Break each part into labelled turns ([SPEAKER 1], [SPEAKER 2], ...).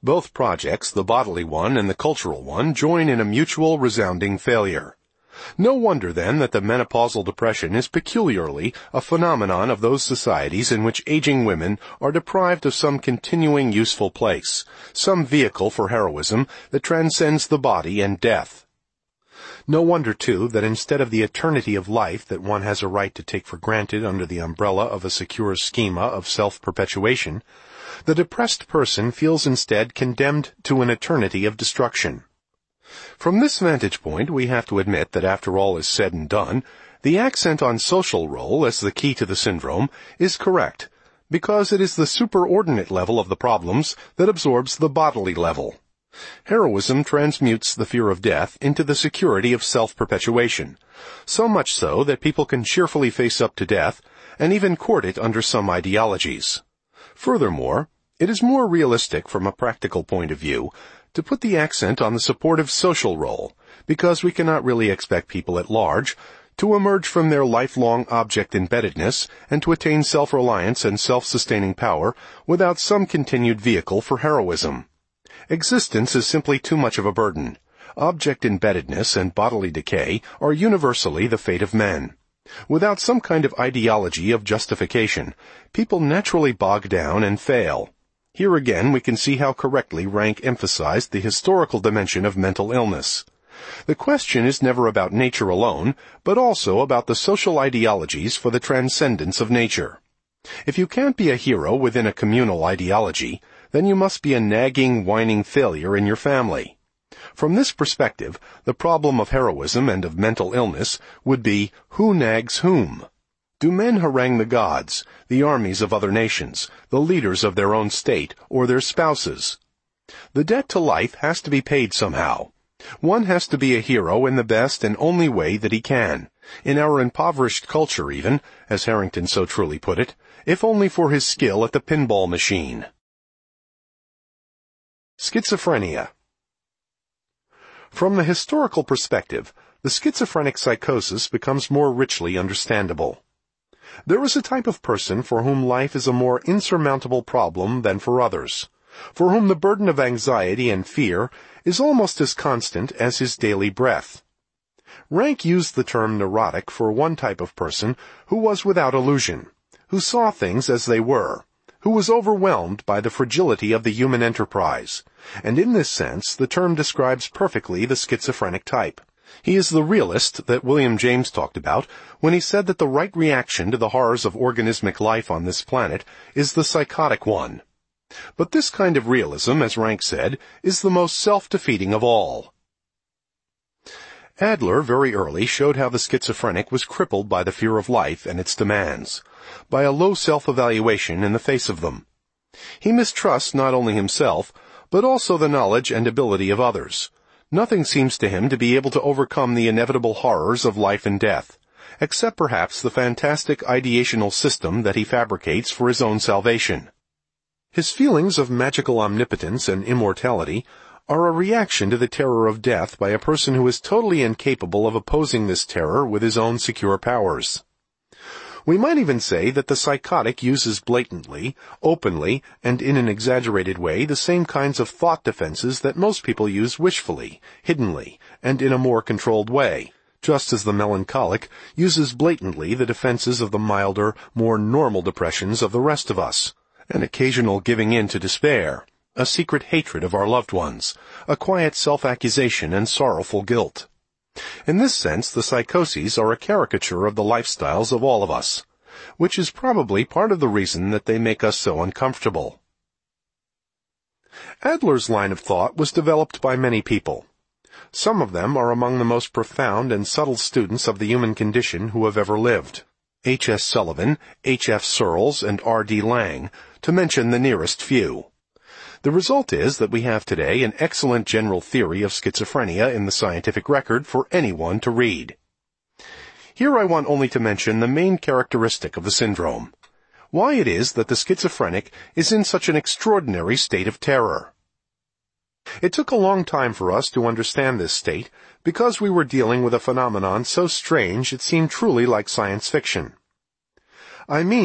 [SPEAKER 1] Both projects, the bodily one and the cultural one, join in a mutual resounding failure. No wonder, then, that the menopausal depression is peculiarly a phenomenon of those societies in which aging women are deprived of some continuing useful place, some vehicle for heroism that transcends the body and death. No wonder, too, that instead of the eternity of life that one has a right to take for granted under the umbrella of a secure schema of self-perpetuation, the depressed person feels instead condemned to an eternity of destruction. From this vantage point, we have to admit that after all is said and done, the accent on social role as the key to the syndrome is correct, because it is the superordinate level of the problems that absorbs the bodily level. Heroism transmutes the fear of death into the security of self-perpetuation, so much so that people can cheerfully face up to death and even court it under some ideologies. Furthermore, it is more realistic from a practical point of view to put the accent on the supportive social role, because we cannot really expect people at large to emerge from their lifelong object-embeddedness and to attain self-reliance and self-sustaining power without some continued vehicle for heroism. Existence is simply too much of a burden. Object-embeddedness and bodily decay are universally the fate of men. Without some kind of ideology of justification, people naturally bog down and fail. Here again we can see how correctly Rank emphasized the historical dimension of mental illness. The question is never about nature alone, but also about the social ideologies for the transcendence of nature. If you can't be a hero within a communal ideology, then you must be a nagging, whining failure in your family. From this perspective, the problem of heroism and of mental illness would be, who nags whom? Do men harangue the gods, the armies of other nations, the leaders of their own state, or their spouses? The debt to life has to be paid somehow. One has to be a hero in the best and only way that he can, in our impoverished culture even, as Harrington so truly put it, if only for his skill at the pinball machine. Schizophrenia. From the historical perspective, the schizophrenic psychosis becomes more richly understandable. There is a type of person for whom life is a more insurmountable problem than for others, for whom the burden of anxiety and fear is almost as constant as his daily breath. Rank used the term neurotic for one type of person who was without illusion, who saw things as they were, who was overwhelmed by the fragility of the human enterprise, and in this sense the term describes perfectly the schizophrenic type. He is the realist that William James talked about when he said that the right reaction to the horrors of organismic life on this planet is the psychotic one. But this kind of realism, as Rank said, is the most self-defeating of all. Adler very early showed how the schizophrenic was crippled by the fear of life and its demands, by a low self-evaluation in the face of them. He mistrusts not only himself, but also the knowledge and ability of others. Nothing seems to him to be able to overcome the inevitable horrors of life and death, except perhaps the fantastic ideational system that he fabricates for his own salvation. His feelings of magical omnipotence and immortality are a reaction to the terror of death by a person who is totally incapable of opposing this terror with his own secure powers. We might even say that the psychotic uses blatantly, openly, and in an exaggerated way the same kinds of thought defenses that most people use wishfully, hiddenly, and in a more controlled way, just as the melancholic uses blatantly the defenses of the milder, more normal depressions of the rest of us, an occasional giving in to despair, a secret hatred of our loved ones, a quiet self-accusation and sorrowful guilt. In this sense, the psychoses are a caricature of the lifestyles of all of us, which is probably part of the reason that they make us so uncomfortable. Adler's line of thought was developed by many people. Some of them are among the most profound and subtle students of the human condition who have ever lived. H. S. Sullivan, H. F. Searles, and R. D. Laing, to mention the nearest few. The result is that we have today an excellent general theory of schizophrenia in the scientific record for anyone to read. Here I want only to mention the main characteristic of the syndrome, why it is that the schizophrenic is in such an extraordinary state of terror. It took a long time for us to understand this state because we were dealing with a phenomenon so strange it seemed truly like science fiction. I mean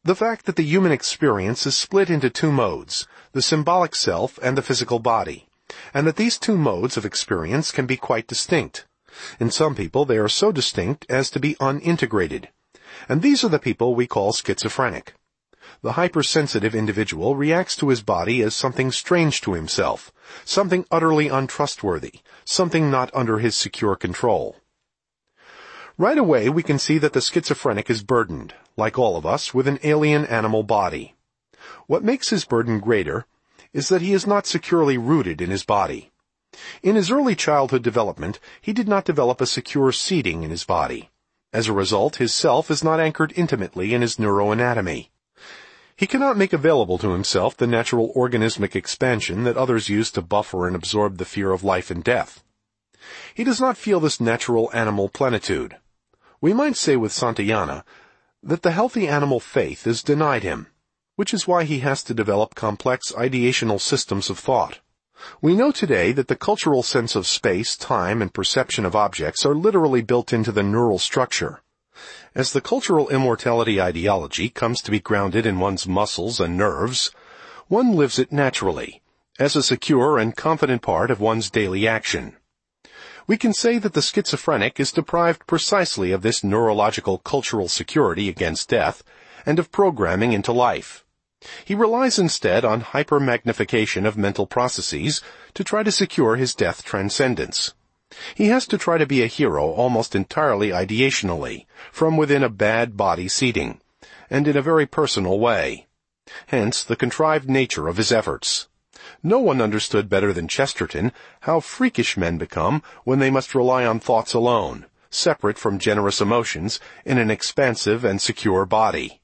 [SPEAKER 1] The fact that the human experience is split into two modes, the symbolic self and the physical body, and that these two modes of experience can be quite distinct. In some people they are so distinct as to be unintegrated, and these are the people we call schizophrenic. The hypersensitive individual reacts to his body as something strange to himself, something utterly untrustworthy, something not under his secure control. Right away we can see that the schizophrenic is burdened, like all of us, with an alien animal body. What makes his burden greater is that he is not securely rooted in his body. In his early childhood development, he did not develop a secure seating in his body. As a result, his self is not anchored intimately in his neuroanatomy. He cannot make available to himself the natural organismic expansion that others use to buffer and absorb the fear of life and death. He does not feel this natural animal plenitude. We might say with Santayana that the healthy animal faith is denied him, which is why he has to develop complex ideational systems of thought. We know today that the cultural sense of space, time, and perception of objects are literally built into the neural structure. As the cultural immortality ideology comes to be grounded in one's muscles and nerves, one lives it naturally, as a secure and confident part of one's daily action. We can say that the schizophrenic is deprived precisely of this neurological cultural security against death and of programming into life. He relies instead on hypermagnification of mental processes to try to secure his death transcendence. He has to try to be a hero almost entirely ideationally, from within a bad body seating, and in a very personal way. Hence the contrived nature of his efforts. No one understood better than Chesterton how freakish men become when they must rely on thoughts alone, separate from generous emotions, in an expansive and secure body.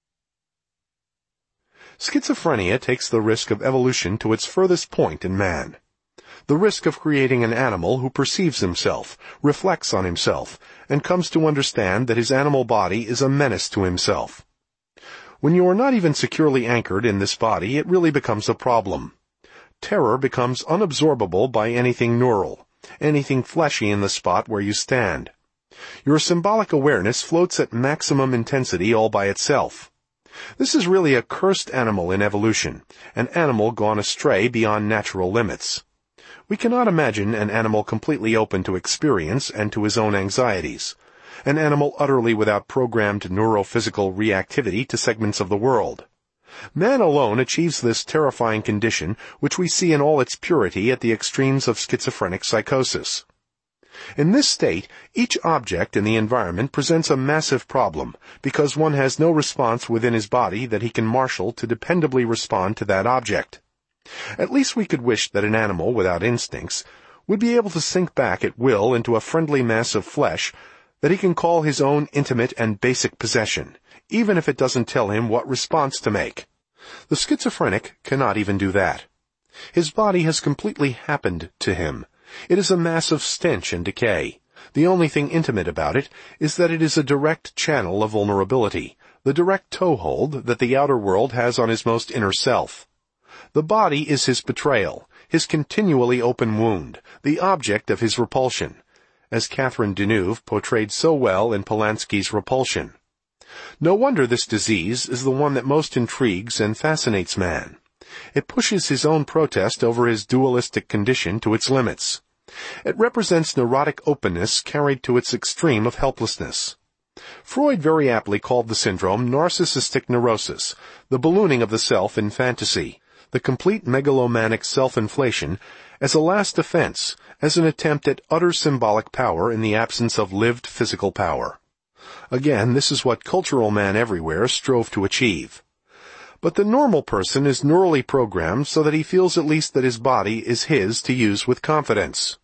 [SPEAKER 1] Schizophrenia takes the risk of evolution to its furthest point in man. The risk of creating an animal who perceives himself, reflects on himself, and comes to understand that his animal body is a menace to himself. When you are not even securely anchored in this body, it really becomes a problem. Terror becomes unabsorbable by anything neural, anything fleshy in the spot where you stand. Your symbolic awareness floats at maximum intensity all by itself. This is really a cursed animal in evolution, an animal gone astray beyond natural limits. We cannot imagine an animal completely open to experience and to his own anxieties, an animal utterly without programmed neurophysical reactivity to segments of the world. Man alone achieves this terrifying condition, which we see in all its purity at the extremes of schizophrenic psychosis. In this state, each object in the environment presents a massive problem, because one has no response within his body that he can marshal to dependably respond to that object. At least we could wish that an animal without instincts would be able to sink back at will into a friendly mass of flesh that he can call his own intimate and basic possession, even if it doesn't tell him what response to make. The schizophrenic cannot even do that. His body has completely happened to him. It is a mass of stench and decay. The only thing intimate about it is that it is a direct channel of vulnerability, the direct toehold that the outer world has on his most inner self. The body is his betrayal, his continually open wound, the object of his repulsion, as Catherine Deneuve portrayed so well in Polanski's Repulsion. No wonder this disease is the one that most intrigues and fascinates man. It pushes his own protest over his dualistic condition to its limits. It represents neurotic openness carried to its extreme of helplessness. Freud very aptly called the syndrome narcissistic neurosis, the ballooning of the self in fantasy, the complete megalomaniac self-inflation as a last defense, as an attempt at utter symbolic power in the absence of lived physical power. Again, this is what cultural man everywhere strove to achieve. But the normal person is neurally programmed so that he feels at least that his body is his to use with confidence.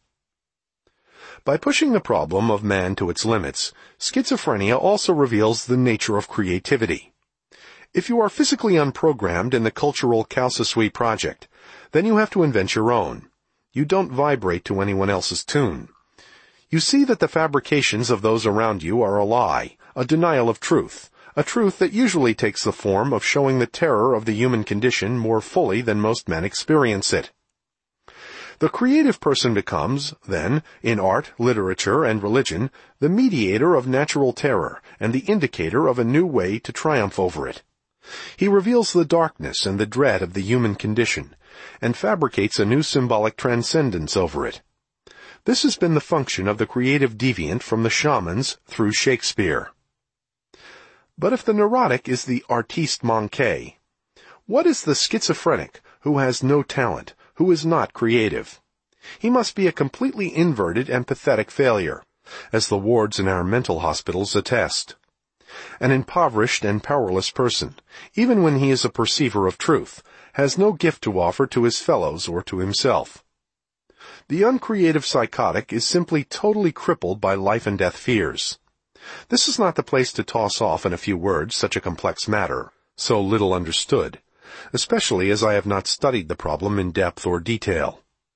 [SPEAKER 1] By pushing the problem of man to its limits, schizophrenia also reveals the nature of creativity. If you are physically unprogrammed in the cultural Calcasui project, then you have to invent your own. You don't vibrate to anyone else's tune. You see that the fabrications of those around you are a lie, a denial of truth, a truth that usually takes the form of showing the terror of the human condition more fully than most men experience it. The creative person becomes, then, in art, literature, and religion, the mediator of natural terror and the indicator of a new way to triumph over it. He reveals the darkness and the dread of the human condition, and fabricates a new symbolic transcendence over it. This has been the function of the creative deviant from the shamans through Shakespeare. But if the neurotic is the artiste manqué, what is the schizophrenic who has no talent, who is not creative? He must be a completely inverted and pathetic failure, as the wards in our mental hospitals attest. An impoverished and powerless person, even when he is a perceiver of truth, has no gift to offer to his fellows or to himself. The uncreative psychotic is simply totally crippled by life and death fears. This is not the place to toss off in a few words such a complex matter, so little understood, especially as I have not studied the problem in depth or detail.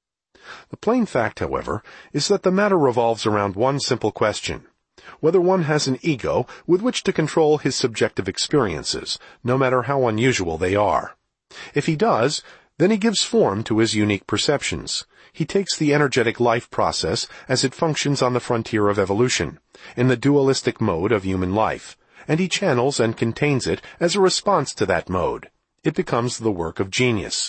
[SPEAKER 1] The plain fact, however, is that the matter revolves around one simple question: whether one has an ego with which to control his subjective experiences, no matter how unusual they are. If he does, then he gives form to his unique perceptions. He takes the energetic life process as it functions on the frontier of evolution, in the dualistic mode of human life, and he channels and contains it as a response to that mode. It becomes the work of genius.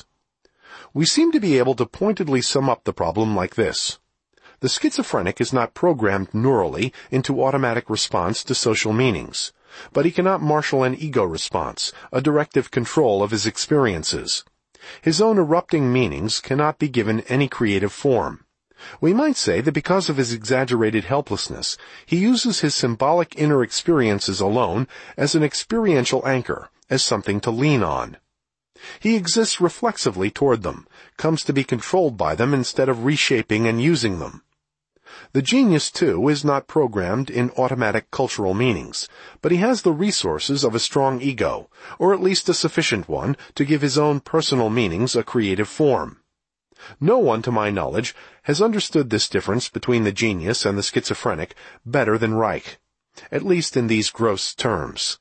[SPEAKER 1] We seem to be able to pointedly sum up the problem like this. The schizophrenic is not programmed neurally into automatic response to social meanings, but he cannot marshal an ego response, a directive control of his experiences. His own erupting meanings cannot be given any creative form. We might say that because of his exaggerated helplessness, he uses his symbolic inner experiences alone as an experiential anchor, as something to lean on. He exists reflexively toward them, comes to be controlled by them instead of reshaping and using them. The genius, too, is not programmed in automatic cultural meanings, but he has the resources of a strong ego, or at least a sufficient one, to give his own personal meanings a creative form. No one, to my knowledge, has understood this difference between the genius and the schizophrenic better than Reich, at least in these gross terms.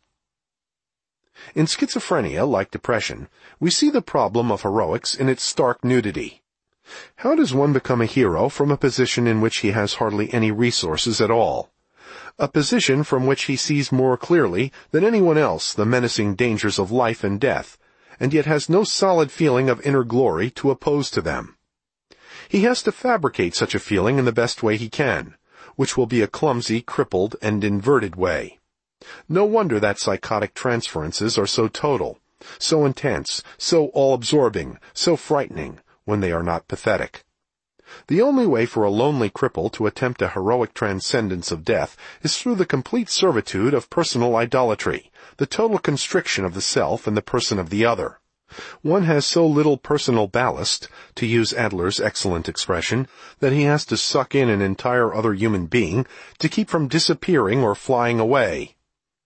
[SPEAKER 1] In schizophrenia, like depression, we see the problem of heroics in its stark nudity. How does one become a hero from a position in which he has hardly any resources at all? A position from which he sees more clearly than anyone else the menacing dangers of life and death, and yet has no solid feeling of inner glory to oppose to them. He has to fabricate such a feeling in the best way he can, which will be a clumsy, crippled, and inverted way. No wonder that psychotic transferences are so total, so intense, so all-absorbing, so frightening, when they are not pathetic. The only way for a lonely cripple to attempt a heroic transcendence of death is through the complete servitude of personal idolatry, the total constriction of the self and the person of the other. One has so little personal ballast, to use Adler's excellent expression, that he has to suck in an entire other human being to keep from disappearing or flying away.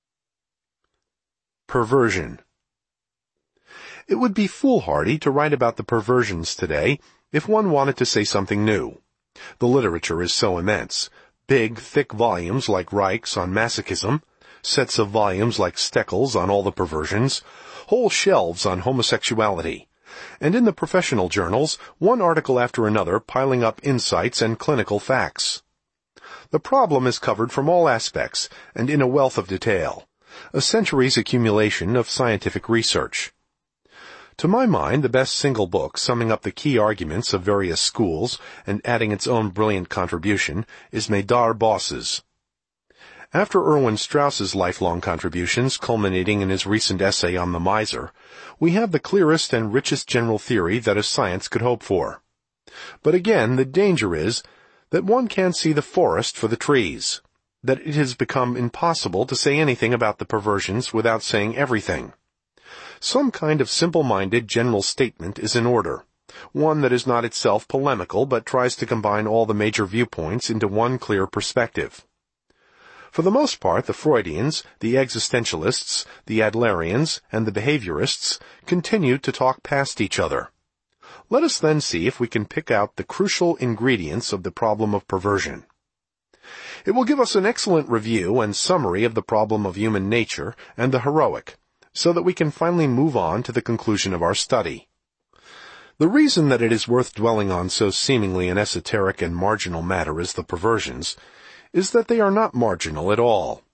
[SPEAKER 1] Perversion. It would be foolhardy to write about the perversions today if one wanted to say something new. The literature is so immense. Big, thick volumes like Reich's on masochism, sets of volumes like Stekel's on all the perversions, whole shelves on homosexuality, and in the professional journals, one article after another piling up insights and clinical facts. The problem is covered from all aspects and in a wealth of detail, a century's accumulation of scientific research. To my mind, the best single book summing up the key arguments of various schools and adding its own brilliant contribution is Medar Boss's. After Erwin Strauss's lifelong contributions culminating in his recent essay on the miser, we have the clearest and richest general theory that a science could hope for. But again, the danger is that one can't see the forest for the trees, that it has become impossible to say anything about the perversions without saying everything. Some kind of simple-minded general statement is in order, one that is not itself polemical but tries to combine all the major viewpoints into one clear perspective. For the most part, the Freudians, the existentialists, the Adlerians, and the behaviorists continue to talk past each other. Let us then see if we can pick out the crucial ingredients of the problem of perversion. It will give us an excellent review and summary of the problem of human nature and the heroic, so that we can finally move on to the conclusion of our study. The reason that it is worth dwelling on so seemingly an esoteric and marginal matter as the perversions is that they are not marginal at all.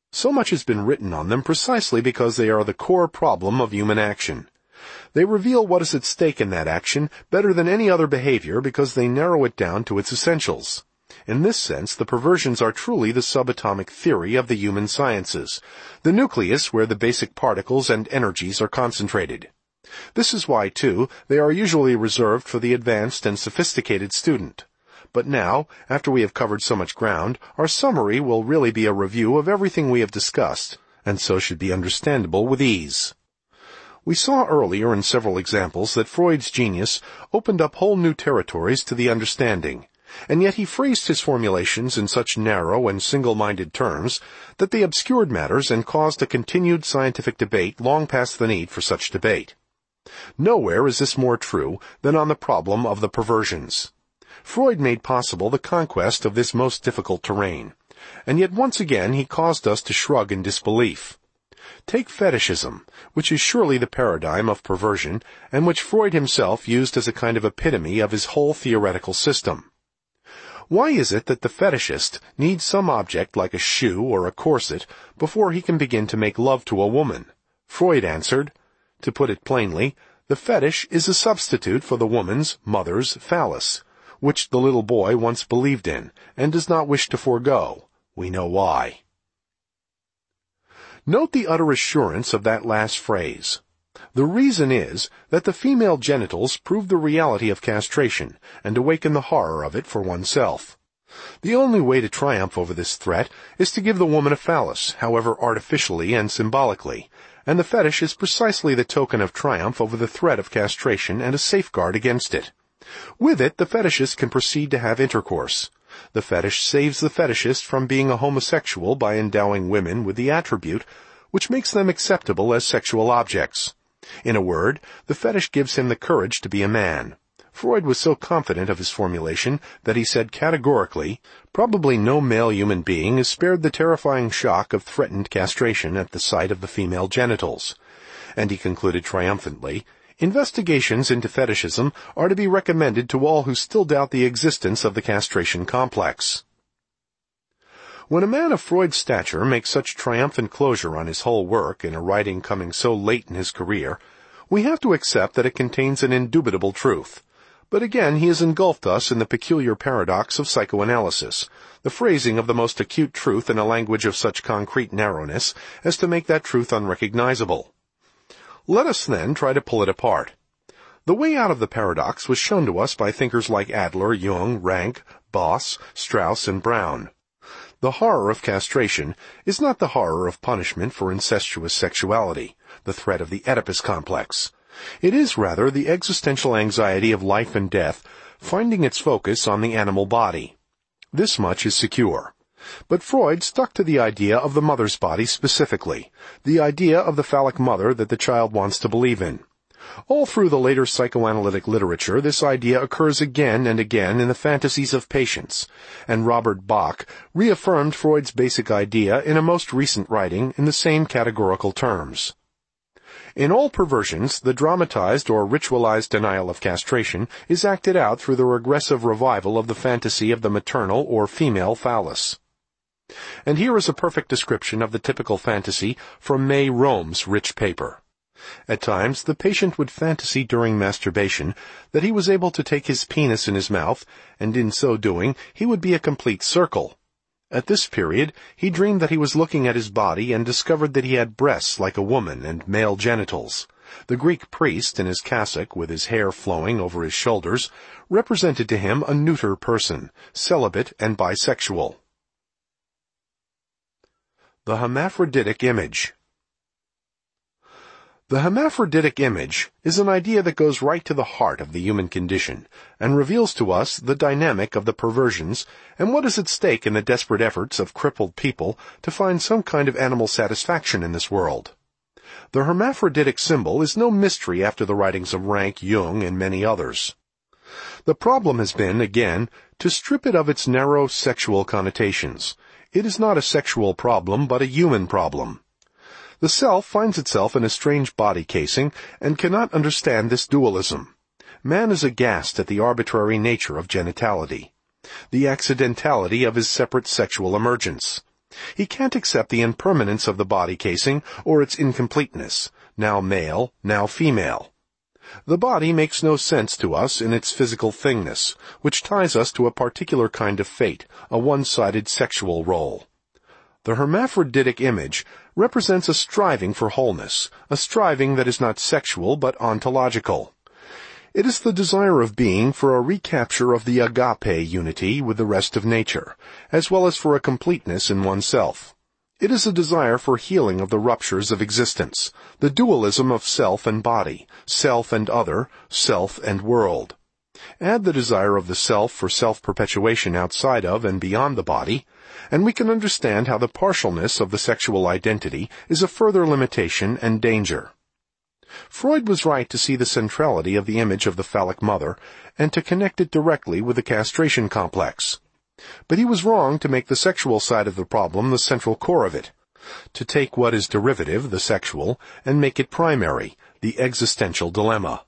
[SPEAKER 1] So much has been written on them precisely because they are the core problem of human action. They reveal what is at stake in that action better than any other behavior because they narrow it down to its essentials. In this sense, the perversions are truly the subatomic theory of the human sciences, the nucleus where the basic particles and energies are concentrated. This is why, too, they are usually reserved for the advanced and sophisticated student. But now, after we have covered so much ground, our summary will really be a review of everything we have discussed, and so should be understandable with ease. We saw earlier in several examples that Freud's genius opened up whole new territories to the understanding, and yet he phrased his formulations in such narrow and single-minded terms that they obscured matters and caused a continued scientific debate long past the need for such debate. Nowhere is this more true than on the problem of the perversions. Freud made possible the conquest of this most difficult terrain, and yet once again he caused us to shrug in disbelief. Take fetishism, which is surely the paradigm of perversion, and which Freud himself used as a kind of epitome of his whole theoretical system. Why is it that the fetishist needs some object like a shoe or a corset before he can begin to make love to a woman? Freud answered, to put it plainly, the fetish is a substitute for the woman's, mother's, phallus, which the little boy once believed in, and does not wish to forego. We know why. Note the utter assurance of that last phrase. The reason is that the female genitals prove the reality of castration and awaken the horror of it for oneself. The only way to triumph over this threat is to give the woman a phallus, however artificially and symbolically, and the fetish is precisely the token of triumph over the threat of castration and a safeguard against it. With it, the fetishist can proceed to have intercourse. The fetish saves the fetishist from being a homosexual by endowing women with the attribute which makes them acceptable as sexual objects. In a word, the fetish gives him the courage to be a man. Freud was so confident of his formulation that he said categorically, probably no male human being is spared the terrifying shock of threatened castration at the sight of the female genitals. And he concluded triumphantly, investigations into fetishism are to be recommended to all who still doubt the existence of the castration complex. When a man of Freud's stature makes such triumphant closure on his whole work in a writing coming so late in his career, we have to accept that it contains an indubitable truth. But again he has engulfed us in the peculiar paradox of psychoanalysis, the phrasing of the most acute truth in a language of such concrete narrowness as to make that truth unrecognizable. Let us then try to pull it apart. The way out of the paradox was shown to us by thinkers like Adler, Jung, Rank, Boss, Strauss, and Brown. The horror of castration is not the horror of punishment for incestuous sexuality, the threat of the Oedipus complex. It is rather the existential anxiety of life and death, finding its focus on the animal body. This much is secure. But Freud stuck to the idea of the mother's body specifically, the idea of the phallic mother that the child wants to believe in. All through the later psychoanalytic literature, this idea occurs again and again in the fantasies of patients, and Robert Bach reaffirmed Freud's basic idea in a most recent writing in the same categorical terms. In all perversions, the dramatized or ritualized denial of castration is acted out through the regressive revival of the fantasy of the maternal or female phallus. And here is a perfect description of the typical fantasy from May Rome's rich paper. At times, the patient would fantasy during masturbation that he was able to take his penis in his mouth, and in so doing, he would be a complete circle. At this period, he dreamed that he was looking at his body and discovered that he had breasts like a woman and male genitals. The Greek priest, in his cassock, with his hair flowing over his shoulders, represented to him a neuter person, celibate and bisexual. The hermaphroditic image. The hermaphroditic image is an idea that goes right to the heart of the human condition and reveals to us the dynamic of the perversions and what is at stake in the desperate efforts of crippled people to find some kind of animal satisfaction in this world. The hermaphroditic symbol is no mystery after the writings of Rank, Jung, and many others. The problem has been, again, to strip it of its narrow sexual connotations. It is not a sexual problem, but a human problem. The self finds itself in a strange body casing and cannot understand this dualism. Man is aghast at the arbitrary nature of genitality, the accidentality of his separate sexual emergence. He can't accept the impermanence of the body casing or its incompleteness, now male, now female. The body makes no sense to us in its physical thingness, which ties us to a particular kind of fate, a one-sided sexual role. The hermaphroditic image represents a striving for wholeness, a striving that is not sexual but ontological. It is the desire of being for a recapture of the agape unity with the rest of nature, as well as for a completeness in oneself. It is a desire for healing of the ruptures of existence, the dualism of self and body, self and other, self and world. Add the desire of the self for self-perpetuation outside of and beyond the body, and we can understand how the partialness of the sexual identity is a further limitation and danger. Freud was right to see the centrality of the image of the phallic mother and to connect it directly with the castration complex. But he was wrong to make the sexual side of the problem the central core of it, to take what is derivative, the sexual, and make it primary, the existential dilemma.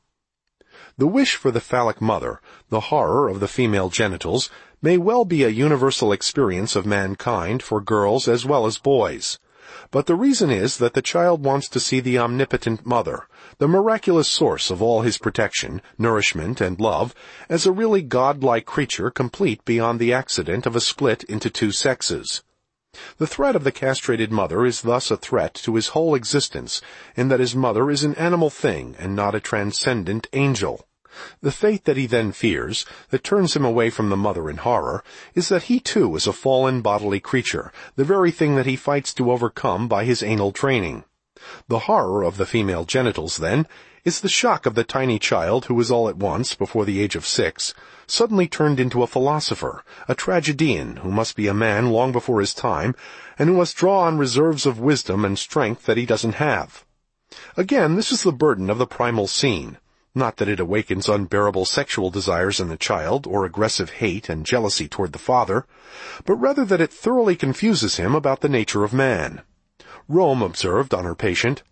[SPEAKER 1] The wish for the phallic mother, the horror of the female genitals, may well be a universal experience of mankind for girls as well as boys. But the reason is that the child wants to see the omnipotent mother, the miraculous source of all his protection, nourishment, and love, as a really godlike creature complete beyond the accident of a split into two sexes. The threat of the castrated mother is thus a threat to his whole existence, in that his mother is an animal thing and not a transcendent angel. The fate that he then fears, that turns him away from the mother in horror, is that he too is a fallen bodily creature, the very thing that he fights to overcome by his anal training. The horror of the female genitals, then, is the shock of the tiny child who is all at once, before the age of 6, suddenly turned into a philosopher, a tragedian who must be a man long before his time, and who must draw on reserves of wisdom and strength that he doesn't have. Again, this is the burden of the primal scene. Not that it awakens unbearable sexual desires in the child, or aggressive hate and jealousy toward the father, but rather that it thoroughly confuses him about the nature of man. Rome observed on her patient,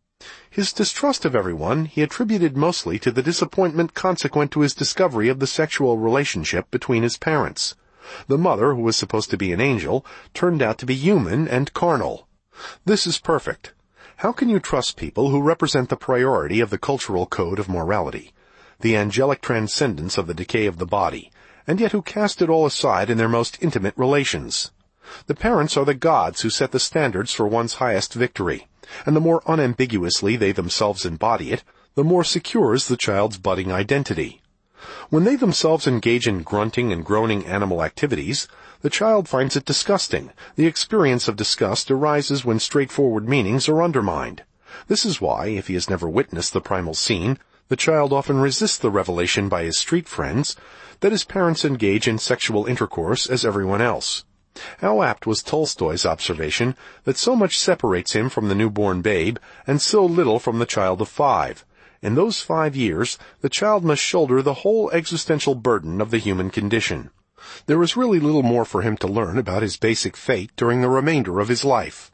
[SPEAKER 1] his distrust of everyone he attributed mostly to the disappointment consequent to his discovery of the sexual relationship between his parents. The mother, who was supposed to be an angel, turned out to be human and carnal. This is perfect. How can you trust people who represent the priority of the cultural code of morality, the angelic transcendence of the decay of the body, and yet who cast it all aside in their most intimate relations? The parents are the gods who set the standards for one's highest victory, and the more unambiguously they themselves embody it, the more secure is the child's budding identity. When they themselves engage in grunting and groaning animal activities, the child finds it disgusting. The experience of disgust arises when straightforward meanings are undermined. This is why, if he has never witnessed the primal scene, the child often resists the revelation by his street friends that his parents engage in sexual intercourse as everyone else. How apt was Tolstoy's observation that so much separates him from the newborn babe, and so little from the child of 5. In those 5 years, the child must shoulder the whole existential burden of the human condition. There is really little more for him to learn about his basic fate during the remainder of his life.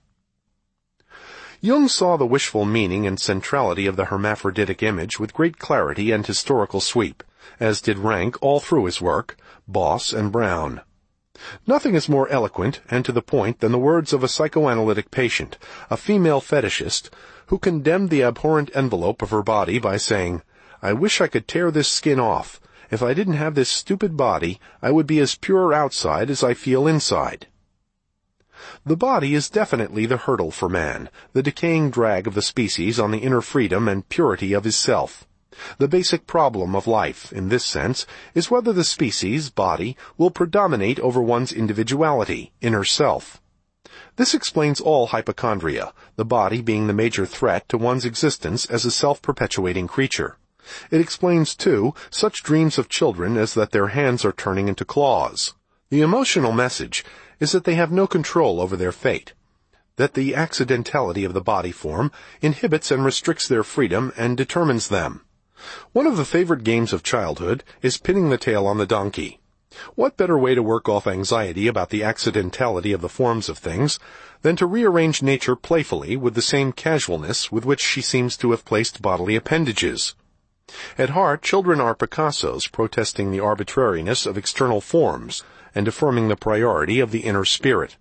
[SPEAKER 1] Jung saw the wishful meaning and centrality of the hermaphroditic image with great clarity and historical sweep, as did Rank all through his work, Boss and Brown. Nothing is more eloquent and to the point than the words of a psychoanalytic patient, a female fetishist, who condemned the abhorrent envelope of her body by saying, "I wish I could tear this skin off. If I didn't have this stupid body, I would be as pure outside as I feel inside." The body is definitely the hurdle for man, the decaying drag of the species on the inner freedom and purity of his self. The basic problem of life, in this sense, is whether the species, body, will predominate over one's individuality, inner self. This explains all hypochondria, the body being the major threat to one's existence as a self-perpetuating creature. It explains, too, such dreams of children as that their hands are turning into claws. The emotional message is that they have no control over their fate, that the accidentality of the body form inhibits and restricts their freedom and determines them. One of the favorite games of childhood is pinning the tail on the donkey. What better way to work off anxiety about the accidentality of the forms of things than to rearrange nature playfully with the same casualness with which she seems to have placed bodily appendages? At heart, children are Picassos protesting the arbitrariness of external forms and affirming the priority of the inner spirit.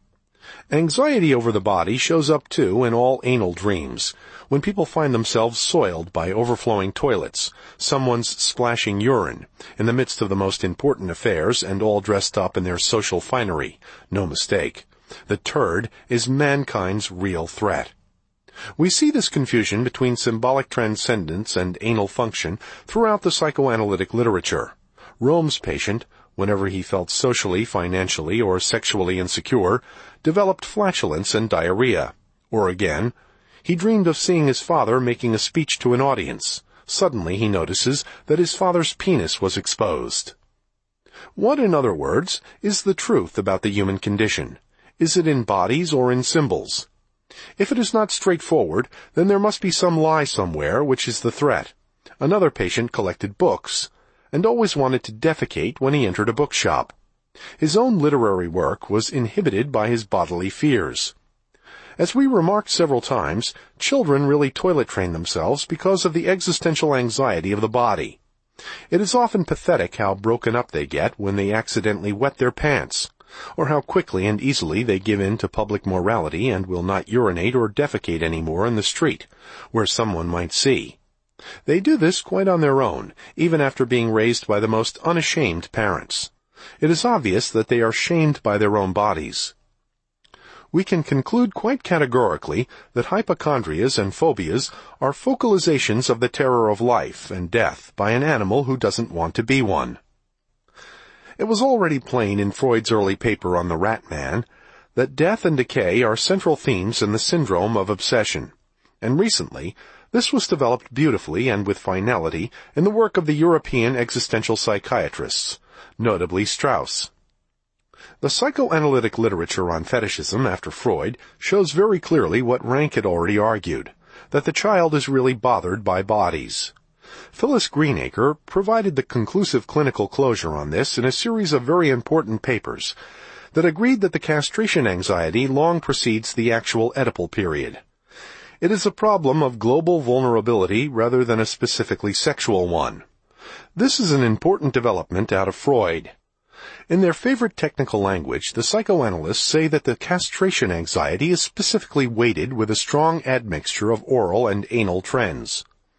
[SPEAKER 1] Anxiety over the body shows up too in all anal dreams, when people find themselves soiled by overflowing toilets, someone's splashing urine, in the midst of the most important affairs and all dressed up in their social finery. No mistake. The turd is mankind's real threat. We see this confusion between symbolic transcendence and anal function throughout the psychoanalytic literature. Rome's patient, whenever he felt socially, financially, or sexually insecure, developed flatulence and diarrhea. Or again, he dreamed of seeing his father making a speech to an audience. Suddenly he notices that his father's penis was exposed. What, in other words, is the truth about the human condition? Is it in bodies or in symbols? If it is not straightforward, then there must be some lie somewhere which is the threat. Another patient collected books, and always wanted to defecate when he entered a bookshop. His own literary work was inhibited by his bodily fears. As we remarked several times, children really toilet train themselves because of the existential anxiety of the body. It is often pathetic how broken up they get when they accidentally wet their pants, or how quickly and easily they give in to public morality and will not urinate or defecate anymore in the street, where someone might see. They do this quite on their own, even after being raised by the most unashamed parents. It is obvious that they are shamed by their own bodies. We can conclude quite categorically that hypochondrias and phobias are focalizations of the terror of life and death by an animal who doesn't want to be one. It was already plain in Freud's early paper on the rat man that death and decay are central themes in the syndrome of obsession, and recently this was developed beautifully and with finality in the work of the European existential psychiatrists, notably Strauss. The psychoanalytic literature on fetishism after Freud shows very clearly what Rank had already argued, that the child is really bothered by bodies. Phyllis Greenacre provided the conclusive clinical closure on this in a series of very important papers that agreed that the castration anxiety long precedes the actual Oedipal period. It is a problem of global vulnerability rather than a specifically sexual one. This is an important development out of Freud. In their favorite technical language, the psychoanalysts say that the castration anxiety is specifically weighted with a strong admixture of oral and anal trends.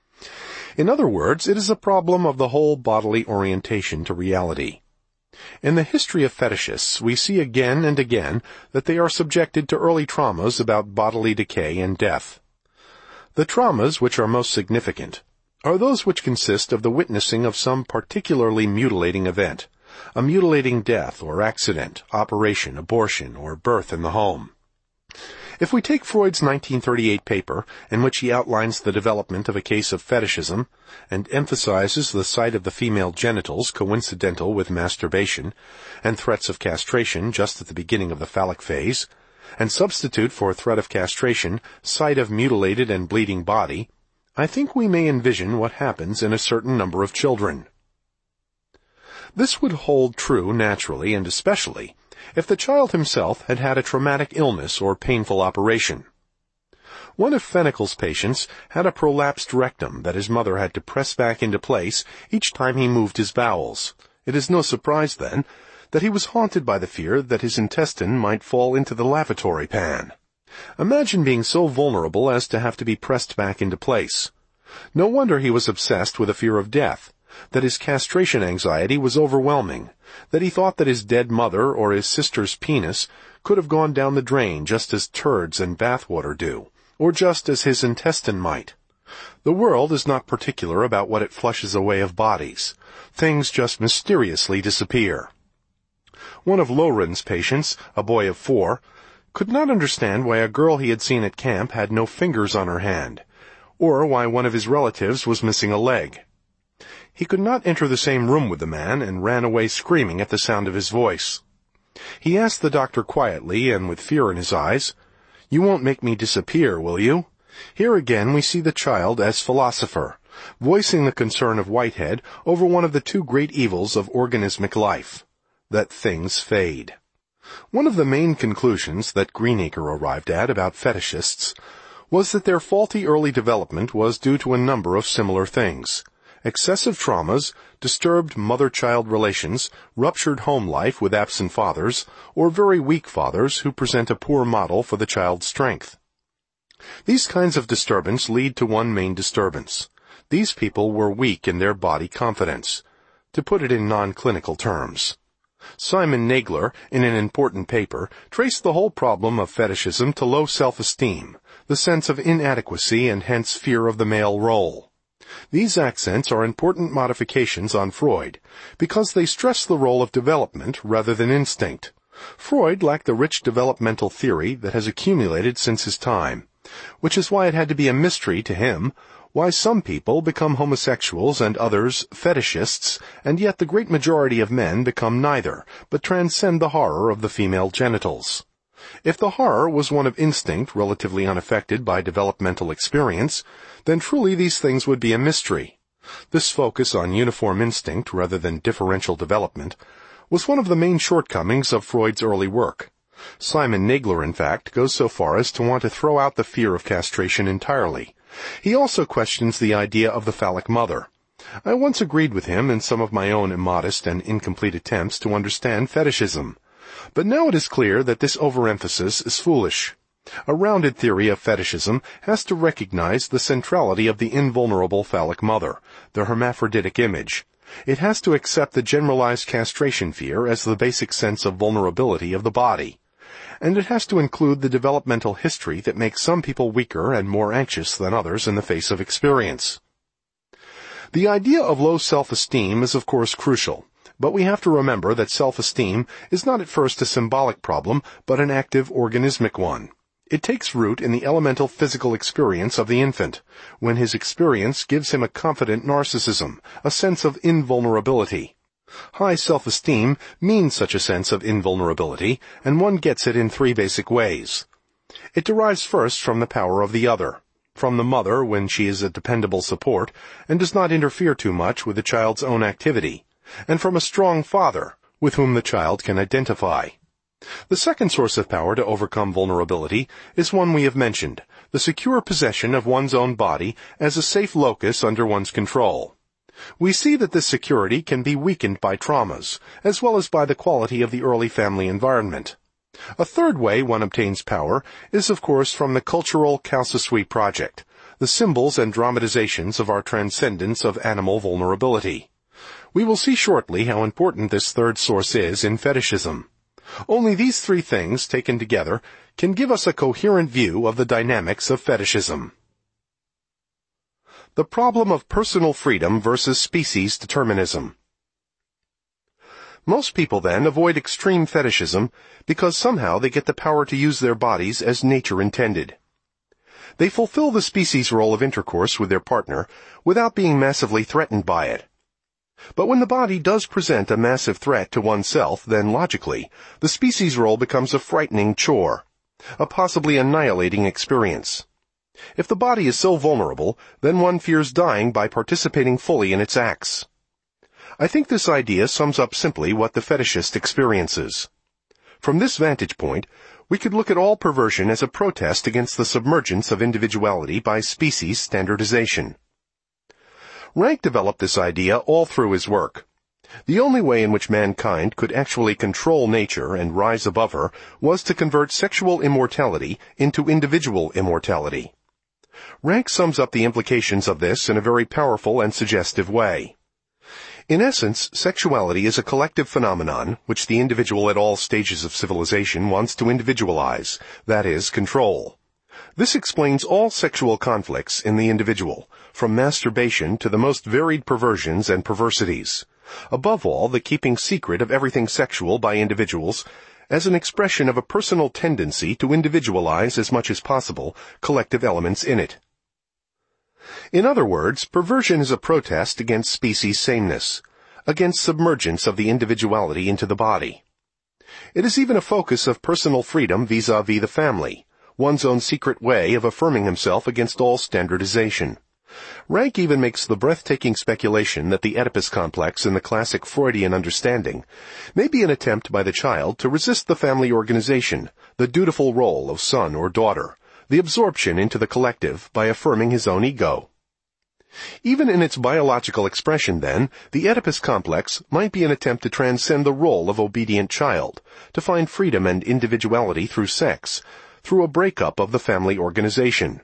[SPEAKER 1] In other words, it is a problem of the whole bodily orientation to reality. In the history of fetishists, we see again and again that they are subjected to early traumas about bodily decay and death. The traumas which are most significant are those which consist of the witnessing of some particularly mutilating event, a mutilating death or accident, operation, abortion, or birth in the home. If we take Freud's 1938 paper, in which he outlines the development of a case of fetishism, and emphasizes the sight of the female genitals coincidental with masturbation, and threats of castration just at the beginning of the phallic phase, and substitute for threat of castration sight of mutilated and bleeding body, I think we may envision what happens in a certain number of children. This would hold true naturally and especially if the child himself had had a traumatic illness or painful operation. One of Fennichel's patients had a prolapsed rectum that his mother had to press back into place each time he moved his bowels. It is no surprise, then, that he was haunted by the fear that his intestine might fall into the lavatory pan. Imagine being so vulnerable as to have to be pressed back into place. No wonder he was obsessed with a fear of death, that his castration anxiety was overwhelming, that he thought that his dead mother or his sister's penis could have gone down the drain just as turds and bathwater do, or just as his intestine might. The world is not particular about what it flushes away of bodies. Things just mysteriously disappear. One of Lohren's patients, a boy of 4, could not understand why a girl he had seen at camp had no fingers on her hand, or why one of his relatives was missing a leg. He could not enter the same room with the man and ran away screaming at the sound of his voice. He asked the doctor quietly and with fear in his eyes, "You won't make me disappear, will you?" Here again we see the child as philosopher, voicing the concern of Whitehead over one of the two great evils of organismic life, that things fade. One of the main conclusions that Greenacre arrived at about fetishists was that their faulty early development was due to a number of similar things, Excessive traumas, disturbed mother-child relations, ruptured home life with absent fathers, or very weak fathers who present a poor model for the child's strength. These kinds of disturbance lead to one main disturbance. These people were weak in their body confidence. To put it in non-clinical terms, Simon Nagler, in an important paper, traced the whole problem of fetishism to low self-esteem, the sense of inadequacy and hence fear of the male role. These accents are important modifications on Freud, because they stress the role of development rather than instinct. Freud lacked the rich developmental theory that has accumulated since his time, which is why it had to be a mystery to him why some people become homosexuals and others fetishists, and yet the great majority of men become neither, but transcend the horror of the female genitals. If the horror was one of instinct relatively unaffected by developmental experience, then truly these things would be a mystery. This focus on uniform instinct rather than differential development was one of the main shortcomings of Freud's early work. Simon Nagler, in fact, goes so far as to want to throw out the fear of castration entirely. He also questions the idea of the phallic mother. I once agreed with him in some of my own immodest and incomplete attempts to understand fetishism. But now it is clear that this overemphasis is foolish. A rounded theory of fetishism has to recognize the centrality of the invulnerable phallic mother, the hermaphroditic image. It has to accept the generalized castration fear as the basic sense of vulnerability of the body. And it has to include the developmental history that makes some people weaker and more anxious than others in the face of experience. The idea of low self-esteem is of course crucial, but we have to remember that self-esteem is not at first a symbolic problem, but an active organismic one. It takes root in the elemental physical experience of the infant, when his experience gives him a confident narcissism, a sense of invulnerability. High self-esteem means such a sense of invulnerability, and one gets it in three basic ways. It derives first from the power of the other, from the mother when she is a dependable support and does not interfere too much with the child's own activity, and from a strong father with whom the child can identify. The second source of power to overcome vulnerability is one we have mentioned, the secure possession of one's own body as a safe locus under one's control. We see that this security can be weakened by traumas, as well as by the quality of the early family environment. A third way one obtains power is, of course, from the cultural Calcisuit project, the symbols and dramatizations of our transcendence of animal vulnerability. We will see shortly how important this third source is in fetishism. Only these three things, taken together, can give us a coherent view of the dynamics of fetishism. The problem of personal freedom versus species determinism. Most people, then, avoid extreme fetishism because somehow they get the power to use their bodies as nature intended. They fulfill the species role of intercourse with their partner without being massively threatened by it. But when the body does present a massive threat to oneself, then logically, the species role becomes a frightening chore, a possibly annihilating experience. If the body is so vulnerable, then one fears dying by participating fully in its acts. I think this idea sums up simply what the fetishist experiences. From this vantage point, we could look at all perversion as a protest against the submergence of individuality by species standardization. Rank developed this idea all through his work. The only way in which mankind could actually control nature and rise above her was to convert sexual immortality into individual immortality. Rank sums up the implications of this in a very powerful and suggestive way. In essence, sexuality is a collective phenomenon which the individual at all stages of civilization wants to individualize, that is, control. This explains all sexual conflicts in the individual, from masturbation to the most varied perversions and perversities. Above all, the keeping secret of everything sexual by individuals as an expression of a personal tendency to individualize as much as possible collective elements in it. In other words, perversion is a protest against species sameness, against submergence of the individuality into the body. It is even a focus of personal freedom vis-à-vis the family, one's own secret way of affirming himself against all standardization. Rank even makes the breathtaking speculation that the Oedipus complex in the classic Freudian understanding may be an attempt by the child to resist the family organization, the dutiful role of son or daughter, the absorption into the collective by affirming his own ego. Even in its biological expression, then, the Oedipus complex might be an attempt to transcend the role of obedient child, to find freedom and individuality through sex, through a breakup of the family organization.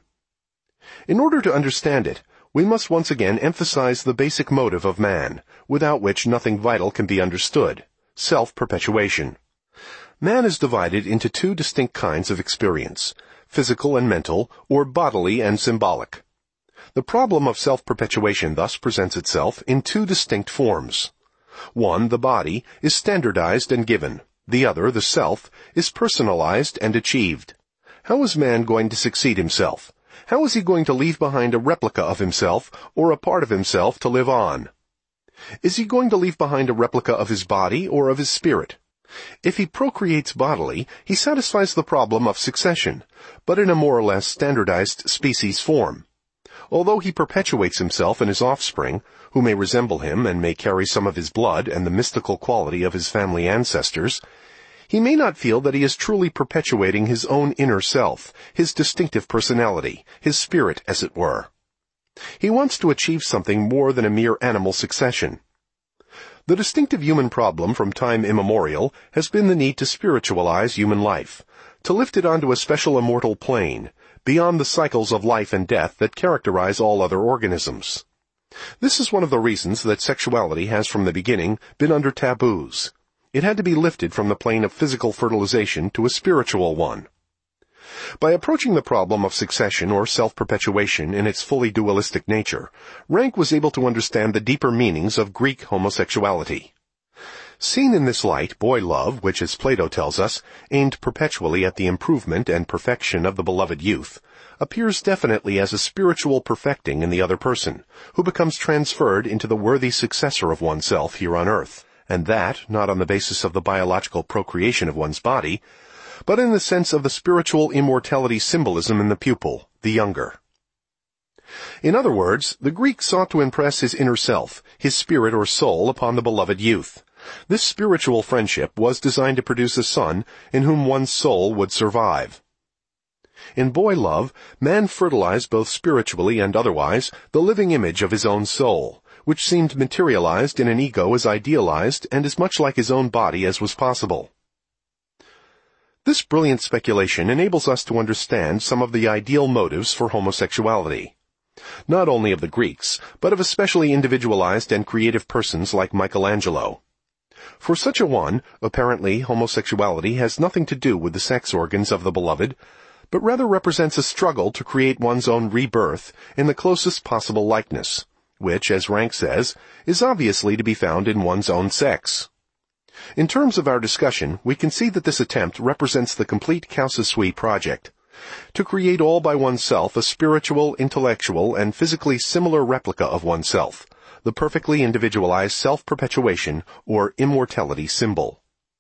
[SPEAKER 1] In order to understand it, we must once again emphasize the basic motive of man, without which nothing vital can be understood: self-perpetuation. Man is divided into two distinct kinds of experience: physical and mental, or bodily and symbolic. The problem of self-perpetuation thus presents itself in two distinct forms. One, the body, is standardized and given. The other, the self, is personalized and achieved. How is man going to succeed himself? How is he going to leave behind a replica of himself, or a part of himself to live on? Is he going to leave behind a replica of his body or of his spirit? If he procreates bodily, he satisfies the problem of succession, but in a more or less standardized species form. Although he perpetuates himself and his offspring, who may resemble him and may carry some of his blood and the mystical quality of his family ancestors, he may not feel that he is truly perpetuating his own inner self, his distinctive personality, his spirit, as it were. He wants to achieve something more than a mere animal succession. The distinctive human problem from time immemorial has been the need to spiritualize human life, to lift it onto a special immortal plane, beyond the cycles of life and death that characterize all other organisms. This is one of the reasons that sexuality has from the beginning been under taboos. It had to be lifted from the plane of physical fertilization to a spiritual one. By approaching the problem of succession or self-perpetuation in its fully dualistic nature, Rank was able to understand the deeper meanings of Greek homosexuality. Seen in this light, boy love, which, as Plato tells us, aimed perpetually at the improvement and perfection of the beloved youth, appears definitely as a spiritual perfecting in the other person, who becomes transferred into the worthy successor of oneself here on earth, and that, not on the basis of the biological procreation of one's body, but in the sense of the spiritual immortality symbolism in the pupil, the younger. In other words, the Greek sought to impress his inner self, his spirit or soul, upon the beloved youth. This spiritual friendship was designed to produce a son in whom one's soul would survive. In boy love, man fertilized both spiritually and otherwise the living image of his own soul, which seemed materialized in an ego as idealized and as much like his own body as was possible. This brilliant speculation enables us to understand some of the ideal motives for homosexuality, not only of the Greeks, but of especially individualized and creative persons like Michelangelo. For such a one, apparently homosexuality has nothing to do with the sex organs of the beloved, but rather represents a struggle to create one's own rebirth in the closest possible likeness, which, as Rank says, is obviously to be found in one's own sex. In terms of our discussion, we can see that this attempt represents the complete causa sui project, to create all by oneself a spiritual, intellectual, and physically similar replica of oneself, the perfectly individualized self-perpetuation or immortality symbol.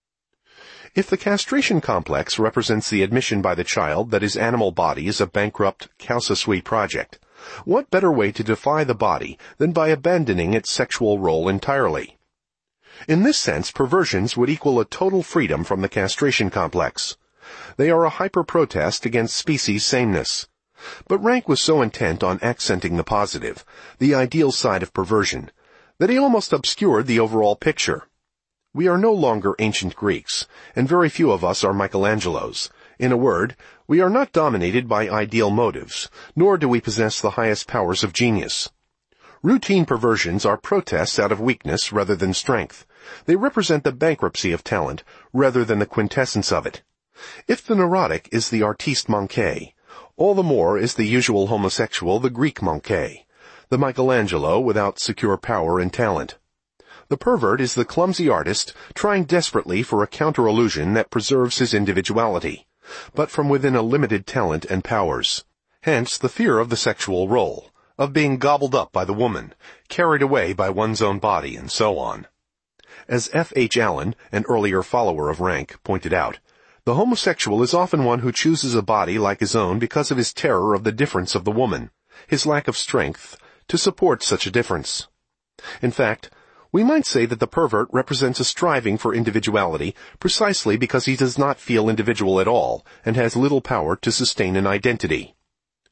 [SPEAKER 1] If the castration complex represents the admission by the child that his animal body is a bankrupt causa sui project, what better way to defy the body than by abandoning its sexual role entirely? In this sense, perversions would equal a total freedom from the castration complex. They are a hyper-protest against species sameness. But Rank was so intent on accenting the positive, the ideal side of perversion, that he almost obscured the overall picture. We are no longer ancient Greeks, and very few of us are Michelangelos. In a word, we are not dominated by ideal motives, nor do we possess the highest powers of genius. Routine perversions are protests out of weakness rather than strength. They represent the bankruptcy of talent rather than the quintessence of it. If the neurotic is the artiste manqué, all the more is the usual homosexual the Greek manqué, the Michelangelo without secure power and talent. The pervert is the clumsy artist trying desperately for a counter-illusion that preserves his individuality, but from within a limited talent and powers. Hence the fear of the sexual role, of being gobbled up by the woman, carried away by one's own body, and so on. As F. H. Allen, an earlier follower of Rank, pointed out, the homosexual is often one who chooses a body like his own because of his terror of the difference of the woman, his lack of strength to support such a difference. In fact, we might say that the pervert represents a striving for individuality precisely because he does not feel individual at all and has little power to sustain an identity.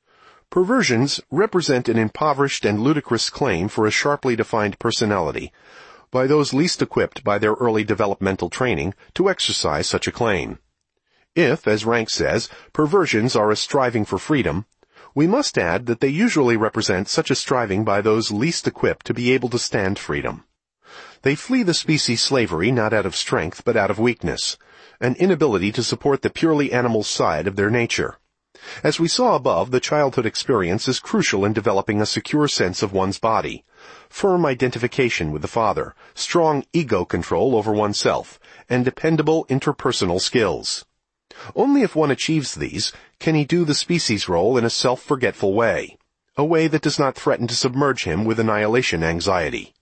[SPEAKER 1] Perversions represent an impoverished and ludicrous claim for a sharply defined personality by those least equipped by their early developmental training to exercise such a claim. If, as Rank says, perversions are a striving for freedom, we must add that they usually represent such a striving by those least equipped to be able to stand freedom. They flee the species slavery not out of strength but out of weakness, an inability to support the purely animal side of their nature. As we saw above, the childhood experience is crucial in developing a secure sense of one's body, firm identification with the father, strong ego control over oneself, and dependable interpersonal skills. Only if one achieves these can he do the species role in a self-forgetful way, a way that does not threaten to submerge him with annihilation anxiety.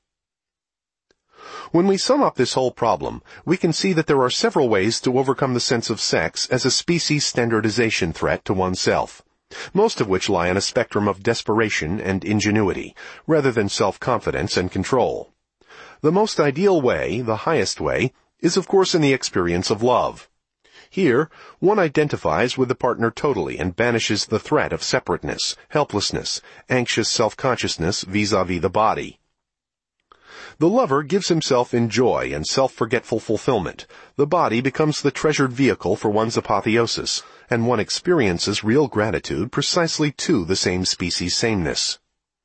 [SPEAKER 1] When we sum up this whole problem, we can see that there are several ways to overcome the sense of sex as a species standardization threat to oneself, most of which lie on a spectrum of desperation and ingenuity, rather than self-confidence and control. The most ideal way, the highest way, is of course in the experience of love. Here, one identifies with the partner totally and banishes the threat of separateness, helplessness, anxious self-consciousness vis-à-vis the body. The lover gives himself in joy and self-forgetful fulfillment. The body becomes the treasured vehicle for one's apotheosis, and one experiences real gratitude precisely to the same species sameness.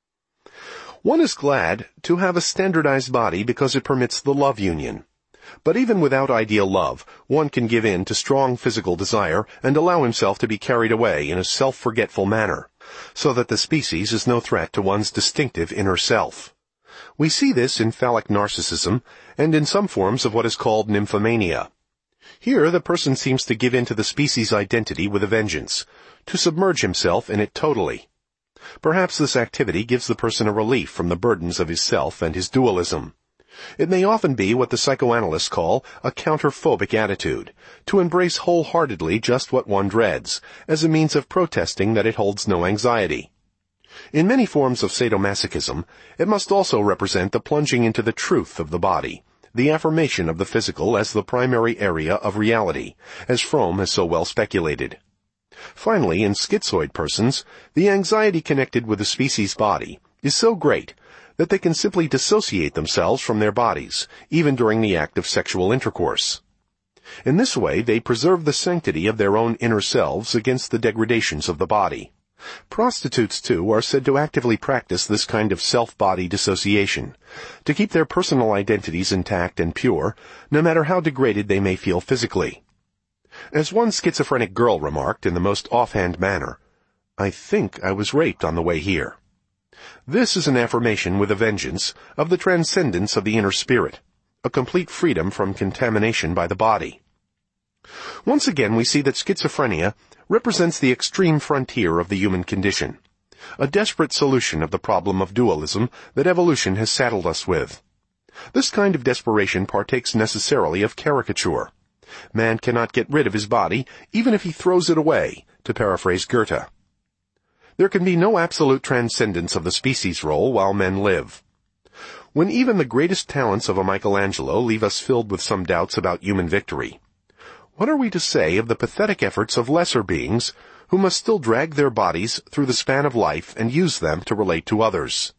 [SPEAKER 1] One is glad to have a standardized body because it permits the love union. But even without ideal love, one can give in to strong physical desire and allow himself to be carried away in a self-forgetful manner, so that the species is no threat to one's distinctive inner self. We see this in phallic narcissism and in some forms of what is called nymphomania. Here the person seems to give in to the species identity with a vengeance, to submerge himself in it totally. Perhaps this activity gives the person a relief from the burdens of his self and his dualism. It may often be what the psychoanalysts call a counterphobic attitude, to embrace wholeheartedly just what one dreads, as a means of protesting that it holds no anxiety. In many forms of sadomasochism, it must also represent the plunging into the truth of the body, the affirmation of the physical as the primary area of reality, as Fromm has so well speculated. Finally, in schizoid persons, the anxiety connected with the species body is so great that they can simply dissociate themselves from their bodies, even during the act of sexual intercourse. In this way, they preserve the sanctity of their own inner selves against the degradations of the body. Prostitutes, too, are said to actively practice this kind of self-body dissociation, to keep their personal identities intact and pure, no matter how degraded they may feel physically. As one schizophrenic girl remarked in the most offhand manner, "I think I was raped on the way here." This is an affirmation with a vengeance of the transcendence of the inner spirit, a complete freedom from contamination by the body. Once again we see that schizophrenia represents the extreme frontier of the human condition, a desperate solution of the problem of dualism that evolution has saddled us with. This kind of desperation partakes necessarily of caricature. Man cannot get rid of his body, even if he throws it away, to paraphrase Goethe. There can be no absolute transcendence of the species role while men live. When even the greatest talents of a Michelangelo leave us filled with some doubts about human victory, what are we to say of the pathetic efforts of lesser beings who must still drag their bodies through the span of life and use them to relate to others?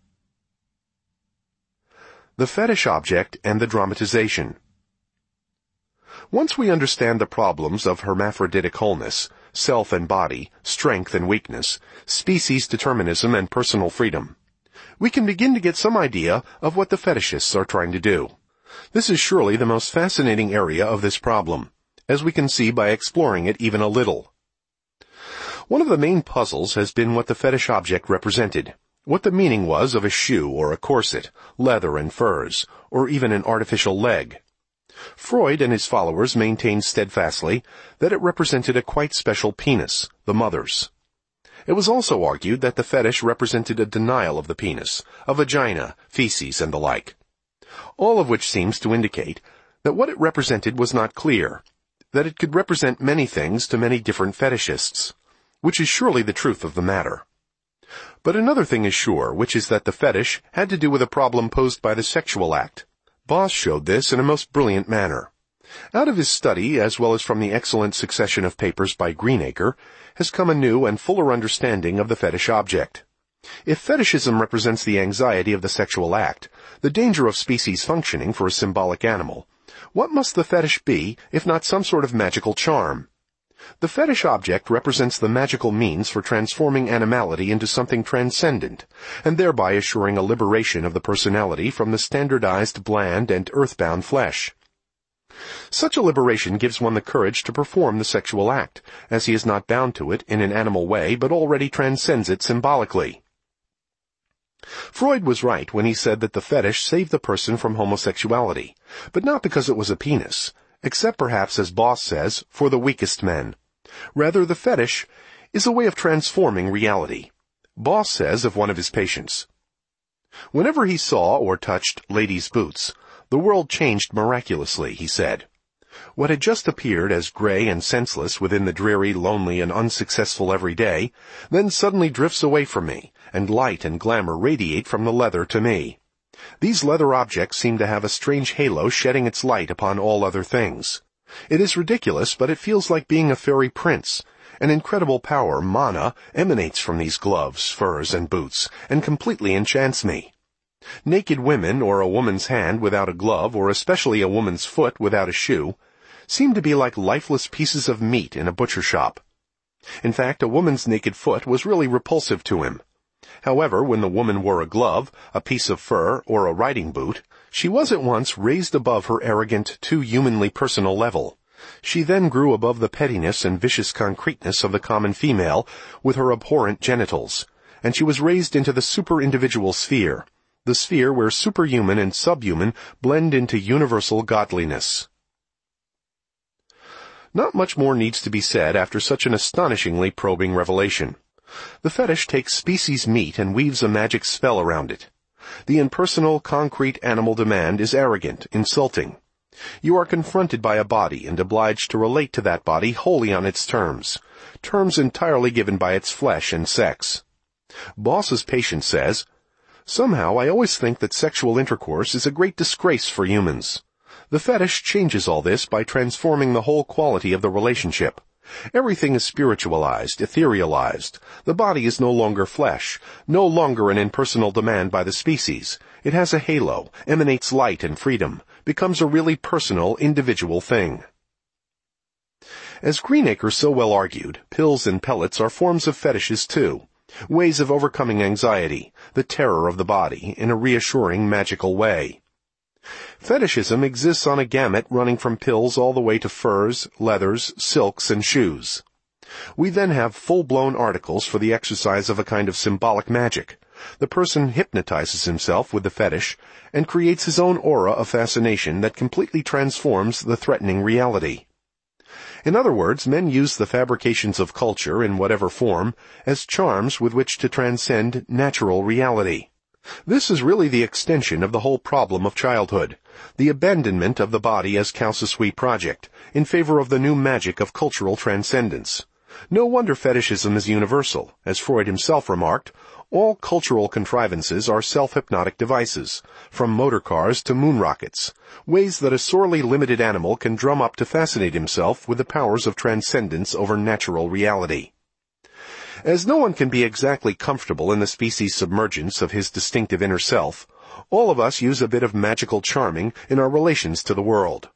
[SPEAKER 1] The fetish object and the dramatization. Once we understand the problems of hermaphroditic wholeness, self and body, strength and weakness, species determinism and personal freedom, we can begin to get some idea of what the fetishists are trying to do. This is surely the most fascinating area of this problem, as we can see by exploring it even a little. One of the main puzzles has been what the fetish object represented, what the meaning was of a shoe or a corset, leather and furs, or even an artificial leg. Freud and his followers maintained steadfastly that it represented a quite special penis, the mother's. It was also argued that the fetish represented a denial of the penis, a vagina, feces, and the like. All of which seems to indicate that what it represented was not clear, that it could represent many things to many different fetishists, which is surely the truth of the matter. But another thing is sure, which is that the fetish had to do with a problem posed by the sexual act. Boss showed this in a most brilliant manner. Out of his study, as well as from the excellent succession of papers by Greenacre, has come a new and fuller understanding of the fetish object. If fetishism represents the anxiety of the sexual act, the danger of species functioning for a symbolic animal, what must the fetish be if not some sort of magical charm? The fetish object represents the magical means for transforming animality into something transcendent, and thereby assuring a liberation of the personality from the standardized, bland, and earthbound flesh. Such a liberation gives one the courage to perform the sexual act, as he is not bound to it in an animal way but already transcends it symbolically. Freud was right when he said that the fetish saved the person from homosexuality, but not because it was a penis, except perhaps, as Boss says, for the weakest men. Rather, the fetish is a way of transforming reality. Boss says of one of his patients, "Whenever he saw or touched ladies' boots, the world changed miraculously," he said. What had just appeared as gray and senseless within the dreary, lonely, and unsuccessful everyday, then suddenly drifts away from me, and light and glamour radiate from the leather to me. These leather objects seem to have a strange halo shedding its light upon all other things. It is ridiculous, but it feels like being a fairy prince. An incredible power, mana, emanates from these gloves, furs, and boots, and completely enchants me. Naked women, or a woman's hand without a glove, or especially a woman's foot without a shoe, seem to be like lifeless pieces of meat in a butcher shop. In fact, a woman's naked foot was really repulsive to him. However, when the woman wore a glove, a piece of fur, or a riding boot, she was at once raised above her arrogant, too humanly personal level. She then grew above the pettiness and vicious concreteness of the common female with her abhorrent genitals, and she was raised into the super-individual sphere, the sphere where superhuman and subhuman blend into universal godliness. Not much more needs to be said after such an astonishingly probing revelation. The fetish takes species meat and weaves a magic spell around it. The impersonal, concrete animal demand is arrogant, insulting. You are confronted by a body and obliged to relate to that body wholly on its terms entirely given by its flesh and sex. Boss's patient says, "Somehow I always think that sexual intercourse is a great disgrace for humans. The fetish changes all this by transforming the whole quality of the relationship. Everything is spiritualized, etherealized. The body is no longer flesh, no longer an impersonal demand by the species. It has a halo, emanates light and freedom, becomes a really personal, individual thing." As Greenacre so well argued, pills and pellets are forms of fetishes too, ways of overcoming anxiety, the terror of the body, in a reassuring, magical way. Fetishism exists on a gamut running from pills all the way to furs, leathers, silks, and shoes. We then have full-blown articles for the exercise of a kind of symbolic magic. The person hypnotizes himself with the fetish and creates his own aura of fascination that completely transforms the threatening reality. In other words, men use the fabrications of culture, in whatever form, as charms with which to transcend natural reality. This is really the extension of the whole problem of childhood, the abandonment of the body as Calcesui project, in favor of the new magic of cultural transcendence. No wonder fetishism is universal. As Freud himself remarked, all cultural contrivances are self-hypnotic devices, from motor cars to moon rockets, ways that a sorely limited animal can drum up to fascinate himself with the powers of transcendence over natural reality. As no one can be exactly comfortable in the species' submergence of his distinctive inner self, all of us use a bit of magical charming in our relations to the world.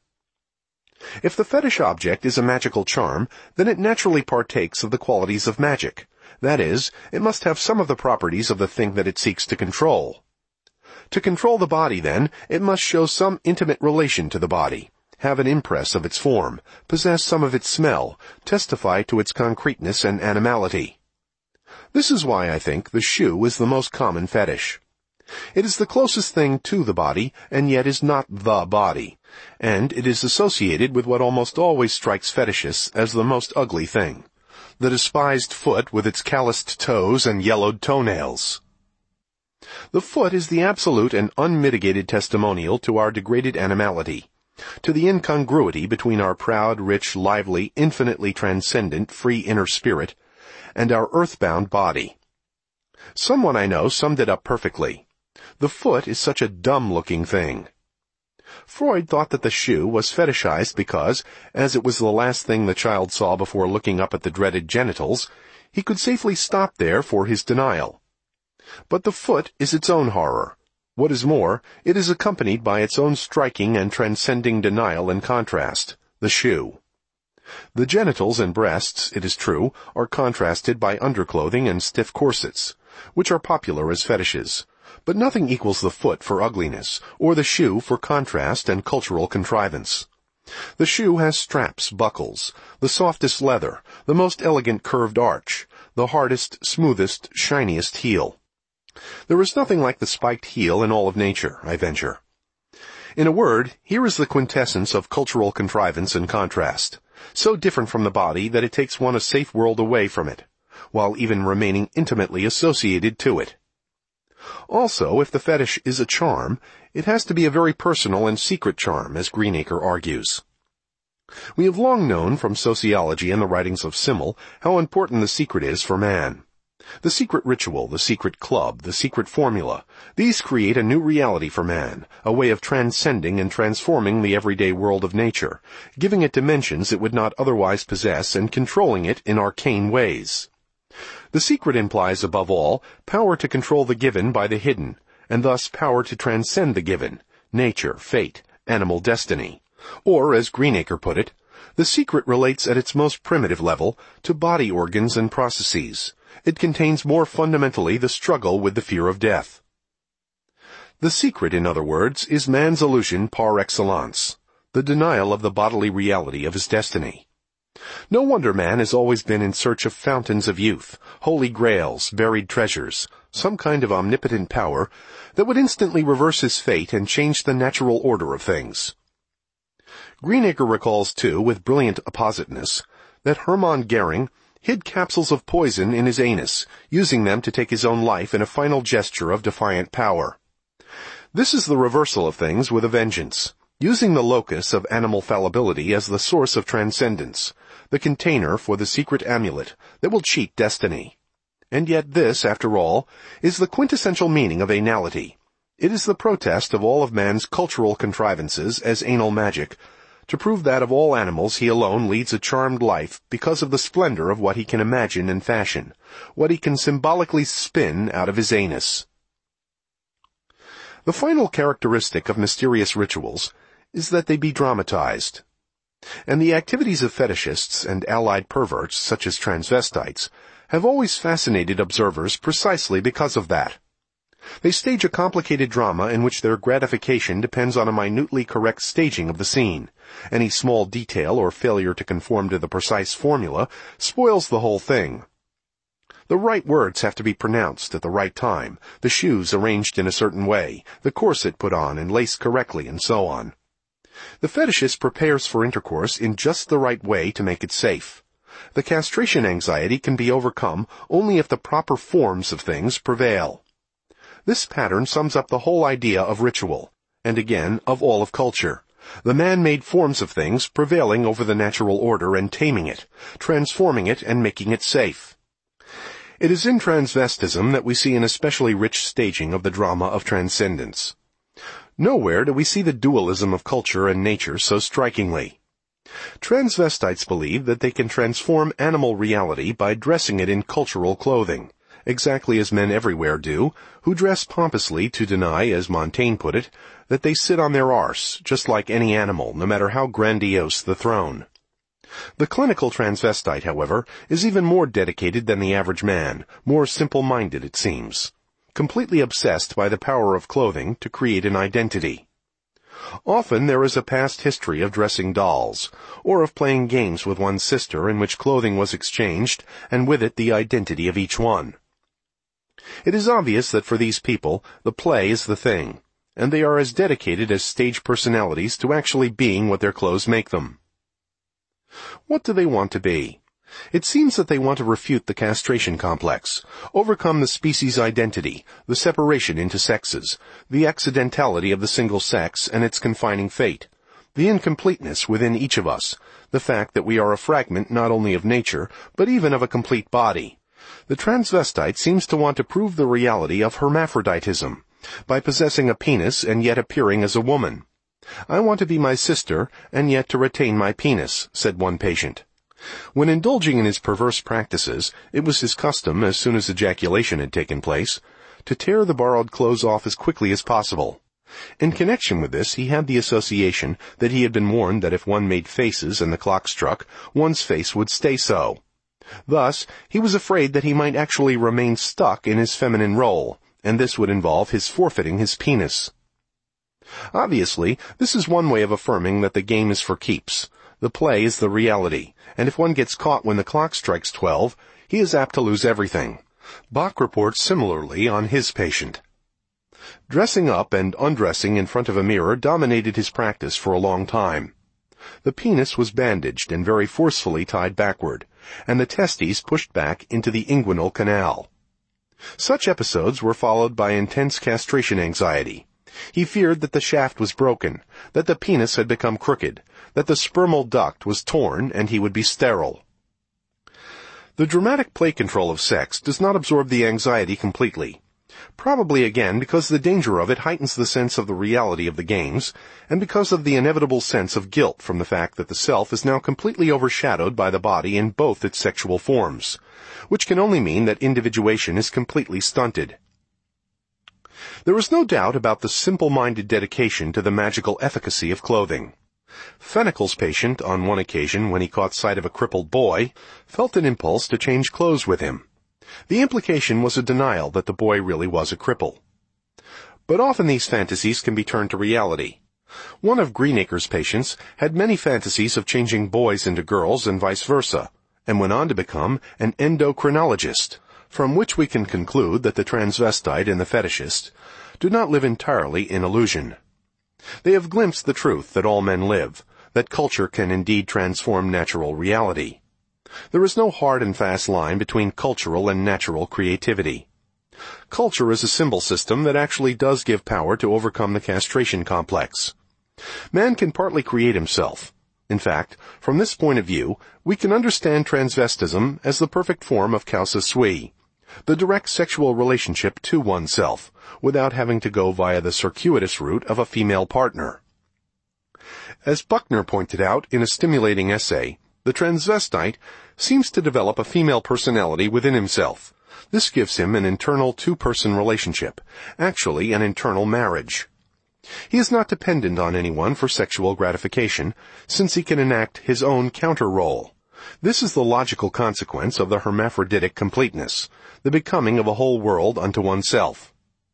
[SPEAKER 1] If the fetish object is a magical charm, then it naturally partakes of the qualities of magic. That is, it must have some of the properties of the thing that it seeks to control. To control the body, then, it must show some intimate relation to the body, have an impress of its form, possess some of its smell, testify to its concreteness and animality. This is why I think the shoe is the most common fetish. It is the closest thing to the body, and yet is not the body, and it is associated with what almost always strikes fetishists as the most ugly thing, the despised foot with its calloused toes and yellowed toenails. The foot is the absolute and unmitigated testimonial to our degraded animality, to the incongruity between our proud, rich, lively, infinitely transcendent, free inner spirit, and our earthbound body. Someone I know summed it up perfectly. The foot is such a dumb-looking thing. Freud thought that the shoe was fetishized because, as it was the last thing the child saw before looking up at the dreaded genitals, he could safely stop there for his denial. But the foot is its own horror. What is more, it is accompanied by its own striking and transcending denial and contrast, the shoe. The genitals and breasts, it is true, are contrasted by underclothing and stiff corsets, which are popular as fetishes, but nothing equals the foot for ugliness, or the shoe for contrast and cultural contrivance. The shoe has straps, buckles, the softest leather, the most elegant curved arch, the hardest, smoothest, shiniest heel. There is nothing like the spiked heel in all of nature, I venture. In a word, here is the quintessence of cultural contrivance and contrast, so different from the body that it takes one a safe world away from it, while even remaining intimately associated to it. Also, if the fetish is a charm, it has to be a very personal and secret charm, as Greenacre argues. We have long known from sociology and the writings of Simmel how important the secret is for man. The secret ritual, the secret club, the secret formula, these create a new reality for man, a way of transcending and transforming the everyday world of nature, giving it dimensions it would not otherwise possess and controlling it in arcane ways. The secret implies, above all, power to control the given by the hidden, and thus power to transcend the given, nature, fate, animal destiny. Or, as Greenacre put it, the secret relates at its most primitive level to body organs and processes. It contains more fundamentally the struggle with the fear of death. The secret, in other words, is man's illusion par excellence, the denial of the bodily reality of his destiny. No wonder man has always been in search of fountains of youth, holy grails, buried treasures, some kind of omnipotent power that would instantly reverse his fate and change the natural order of things. Greenacre recalls, too, with brilliant appositeness, that Hermann Goering hid capsules of poison in his anus, using them to take his own life in a final gesture of defiant power. This is the reversal of things with a vengeance, using the locus of animal fallibility as the source of transcendence, the container for the secret amulet that will cheat destiny. And yet this, after all, is the quintessential meaning of anality. It is the protest of all of man's cultural contrivances as anal magic, to prove that of all animals he alone leads a charmed life because of the splendor of what he can imagine and fashion, what he can symbolically spin out of his anus. The final characteristic of mysterious rituals is that they be dramatized. And the activities of fetishists and allied perverts, such as transvestites, have always fascinated observers precisely because of that. They stage a complicated drama in which their gratification depends on a minutely correct staging of the scene. Any small detail or failure to conform to the precise formula spoils the whole thing. The right words have to be pronounced at the right time, the shoes arranged in a certain way, the corset put on and laced correctly, and so on. The fetishist prepares for intercourse in just the right way to make it safe. The castration anxiety can be overcome only if the proper forms of things prevail. This pattern sums up the whole idea of ritual, and again, of all of culture. The man-made forms of things prevailing over the natural order and taming it, transforming it and making it safe. It is in transvestism that we see an especially rich staging of the drama of transcendence. Nowhere do we see the dualism of culture and nature so strikingly. Transvestites believe that they can transform animal reality by dressing it in cultural clothing, exactly as men everywhere do, who dress pompously to deny, as Montaigne put it, that they sit on their arse, just like any animal, no matter how grandiose the throne. The clinical transvestite, however, is even more dedicated than the average man, more simple-minded, it seems, completely obsessed by the power of clothing to create an identity. Often there is a past history of dressing dolls, or of playing games with one's sister in which clothing was exchanged, and with it the identity of each one. It is obvious that for these people, the play is the thing, and they are as dedicated as stage personalities to actually being what their clothes make them. What do they want to be? It seems that they want to refute the castration complex, overcome the species identity, the separation into sexes, the accidentality of the single sex and its confining fate, the incompleteness within each of us, the fact that we are a fragment not only of nature, but even of a complete body. The transvestite seems to want to prove the reality of hermaphroditism, by possessing a penis and yet appearing as a woman. "I want to be my sister, and yet to retain my penis," said one patient. When indulging in his perverse practices, it was his custom, as soon as ejaculation had taken place, to tear the borrowed clothes off as quickly as possible. In connection with this, he had the association that he had been warned that if one made faces and the clock struck, one's face would stay so. Thus, he was afraid that he might actually remain stuck in his feminine role, and this would involve his forfeiting his penis. Obviously, this is one way of affirming that the game is for keeps. The play is the reality, and if one gets caught when the clock strikes 12, he is apt to lose everything. Bach reports similarly on his patient. Dressing up and undressing in front of a mirror dominated his practice for a long time. The penis was bandaged and very forcefully tied backward, and the testes pushed back into the inguinal canal. Such episodes were followed by intense castration anxiety. He feared that the shaft was broken, that the penis had become crooked, that the spermal duct was torn, and he would be sterile. The dramatic play control of sex does not absorb the anxiety completely. Probably again because the danger of it heightens the sense of the reality of the games, and because of the inevitable sense of guilt from the fact that the self is now completely overshadowed by the body in both its sexual forms, which can only mean that individuation is completely stunted. There is no doubt about the simple-minded dedication to the magical efficacy of clothing. Fennicle's patient, on one occasion when he caught sight of a crippled boy, felt an impulse to change clothes with him. The implication was a denial that the boy really was a cripple. But often these fantasies can be turned to reality. One of Greenacre's patients had many fantasies of changing boys into girls and vice versa, and went on to become an endocrinologist, from which we can conclude that the transvestite and the fetishist do not live entirely in illusion. They have glimpsed the truth that all men live, that culture can indeed transform natural reality. There is no hard and fast line between cultural and natural creativity. Culture is a symbol system that actually does give power to overcome the castration complex. Man can partly create himself. In fact, from this point of view, we can understand transvestism as the perfect form of causa sui, the direct sexual relationship to oneself, without having to go via the circuitous route of a female partner. As Buckner pointed out in a stimulating essay, the transvestite seems to develop a female personality within himself. This gives him an internal two-person relationship, actually an internal marriage. He is not dependent on anyone for sexual gratification, since he can enact his own counter-role. This is the logical consequence of the hermaphroditic completeness, the becoming of a whole world unto oneself.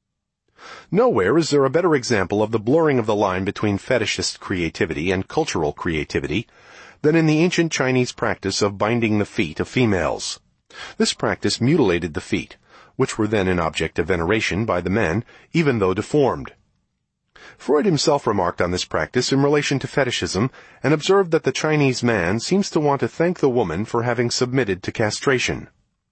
[SPEAKER 1] Nowhere is there a better example of the blurring of the line between fetishist creativity and cultural creativity than in the ancient Chinese practice of binding the feet of females. This practice mutilated the feet, which were then an object of veneration by the men, even though deformed. Freud himself remarked on this practice in relation to fetishism, and observed that the Chinese man seems to want to thank the woman for having submitted to castration.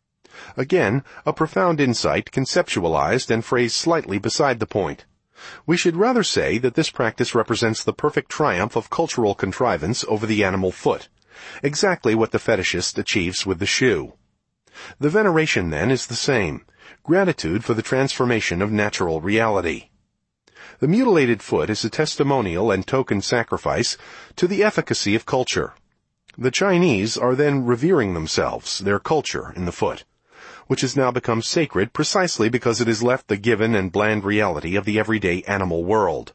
[SPEAKER 1] Again, a profound insight, conceptualized and phrased slightly beside the point. We should rather say that this practice represents the perfect triumph of cultural contrivance over the animal foot, exactly what the fetishist achieves with the shoe. The veneration, then, is the same, gratitude for the transformation of natural reality. The mutilated foot is a testimonial and token sacrifice to the efficacy of culture. The Chinese are then revering themselves, their culture, in the foot, which has now become sacred precisely because it has left the given and bland reality of the everyday animal world.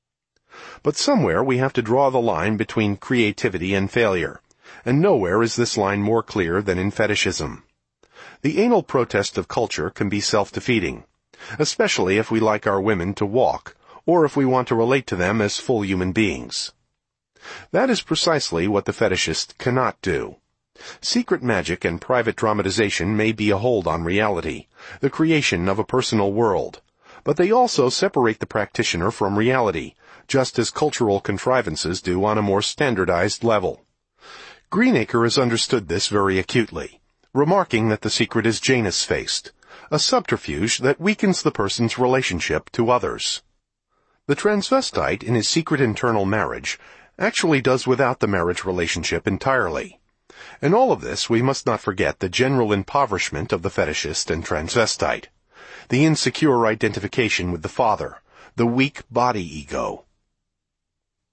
[SPEAKER 1] But somewhere we have to draw the line between creativity and failure, and nowhere is this line more clear than in fetishism. The anal protest of culture can be self-defeating, especially if we like our women to walk, or if we want to relate to them as full human beings. That is precisely what the fetishist cannot do. Secret magic and private dramatization may be a hold on reality, the creation of a personal world, but they also separate the practitioner from reality, just as cultural contrivances do on a more standardized level. Greenacre has understood this very acutely, remarking that the secret is Janus-faced, a subterfuge that weakens the person's relationship to others. The transvestite, in his secret internal marriage, actually does without the marriage relationship entirely. In all of this, we must not forget the general impoverishment of the fetishist and transvestite, the insecure identification with the father, the weak body ego.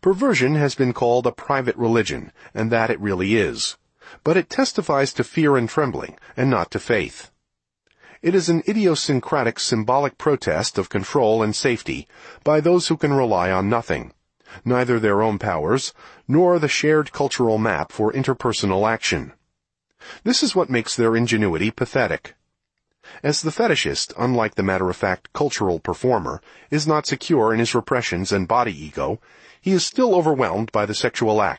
[SPEAKER 1] Perversion has been called a private religion, and that it really is. But it testifies to fear and trembling, and not to faith. It is an idiosyncratic symbolic protest of control and safety by those who can rely on nothing, neither their own powers, nor the shared cultural map for interpersonal action. This is what makes their ingenuity pathetic. As the fetishist, unlike the matter-of-fact cultural performer, is not secure in his repressions and body ego, he is still overwhelmed by the sexual act.